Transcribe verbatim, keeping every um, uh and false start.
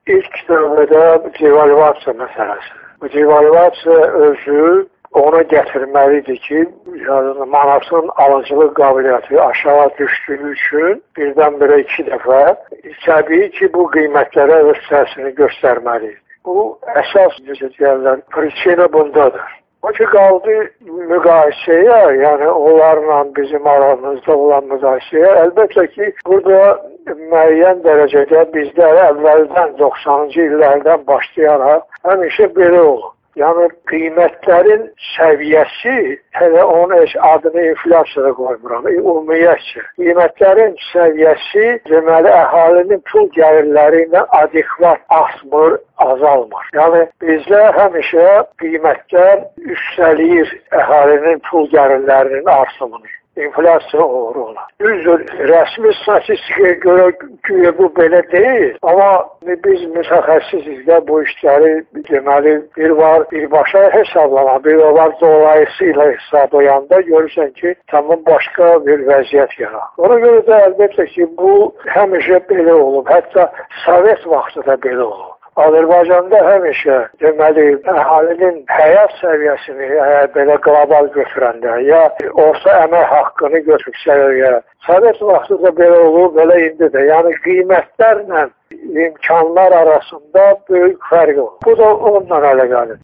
İlk növbədə devalvasiya məsələsi. Bu devalvasiya özü ona gətirməlidir ki, manatın alıcılıq qabiliyyəti aşağı düşdüyü üçün birdən-birə iki dəfə təbii ki, bu qiymətlərə öz təsirini göstərməlidir. Bu əsas necə deyirlər, prичина bundadır. O ki, qaldı müqayisəyə, yəni onlarla bizim aramızda olan müqayisəyə, əlbəttə ki, burada müəyyən dərəcədə bizdə əvvəldən doxsanıncı illərdən başlayaraq həmişə belə olur. Yəni qiymətlərin səviyyəsi, hələ onun heç adını inflyasiyada qoymuram, ümumiyyətcə. Qiymətlərin səviyyəsi deməli əhalinin pul gəlirləri ilə adekvat artmır, azalmır. Yəni bizdə həmişə qiymətlər üstəliyir əhalinin pul gəlirlərinin artımını. İnflyasiya olur ona. Düzdür, rəsmi statistikaya görə güya bu belə deyil. Amma biz mütəxəssisiz də bu işləri deməli bir var, birbaşa hesablama, bir var dolayısıyla hesablayanda görürsən ki, tamam başqa bir vəziyyət yarar. Ona görə də əlbəttə ki, bu həmişə belə olub. Hətta Sovet vaxtı da belə olub. Azərbaycanda həmişə deməli əhalinin həyat səviyyəsini əgər belə qlobal götürəndə ya orta əmək haqqını götürsəyə, Sovet vaxtı da belə olur, belə indi də. Yəni qiymətlərlə imkanlar arasında böyük fərq olur. Bu da onunla əlaqəlidir.